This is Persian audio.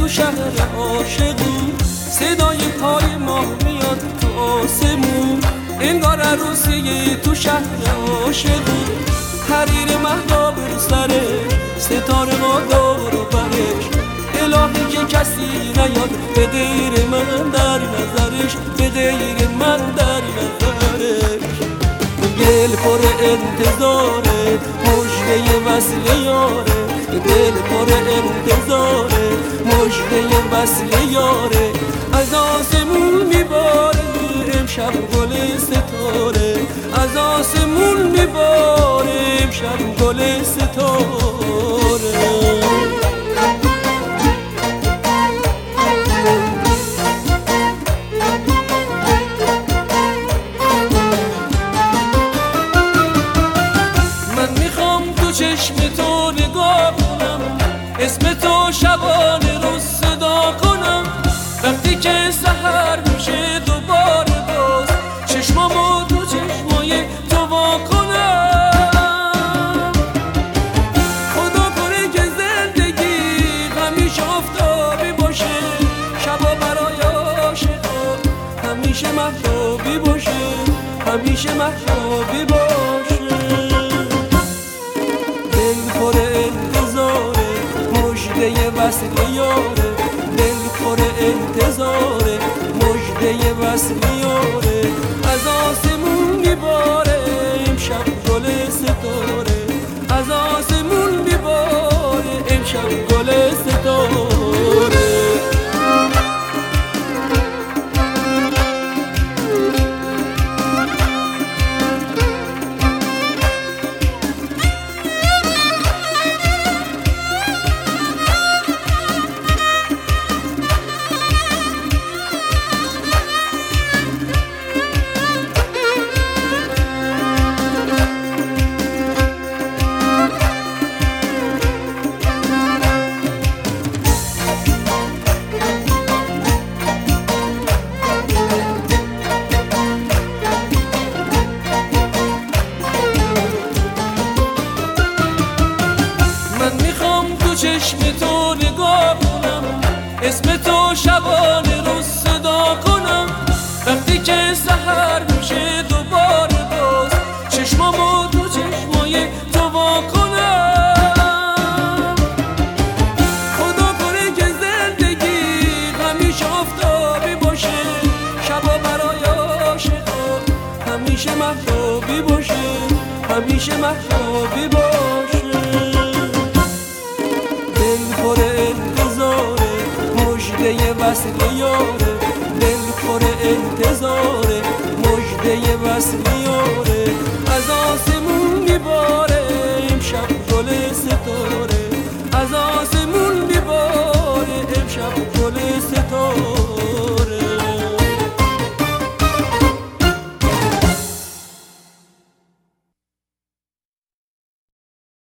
تو شهر عاشقی، صدای پای ماه میاد تو آسمون، انگار عروسی تو شهر عاشقی. حریر مهتاب رو سرش، ستاره ما دور و برش، الهی که کسی نیاد به غیر من در نظرش، به غیر من در نظرش. دل پر انتظاره، مژده وصل یاره، دل پر انتظاره، مژده وصل یاره. از آسمون میباره امشب گل ستاره، از آسمون میباره امشب گل ستاره. چشم تو نگاه کنم، اسم تو شبانه رو صدا کنم، وقتی که سحر میشه دوباره باز چشمامو تو چشمای تو وا کنم. خدا کنه که زندگی همیشه آفتابی باشه، شبا برای عاشقا همیشه مهتابی باشه، همیشه مهتابی باشه. دل پر انتظاره، مژده وصل یاره، دل پر انتظاره، مژده وصل یاره. از آسمون میباره امشب گل ستاره، از آسمون میباره امشب گل ستاره. چشم تو نگاه کنم، اسم تو شبانه رو صدا کنم، وقتی که سحر میشه دوباره باز چشمامو تو چشمای تو وا کنم. خدا کنه که زندگی همیشه آفتابی باشه، شبا برای عاشقا همیشه مهتابی باشه، همیشه مهتابی باشه. دل پر انتظاره، مژده وصل یاره، دل پر انتظاره، مژده وصل یاره. از آسمون میباره امشب گل ستاره،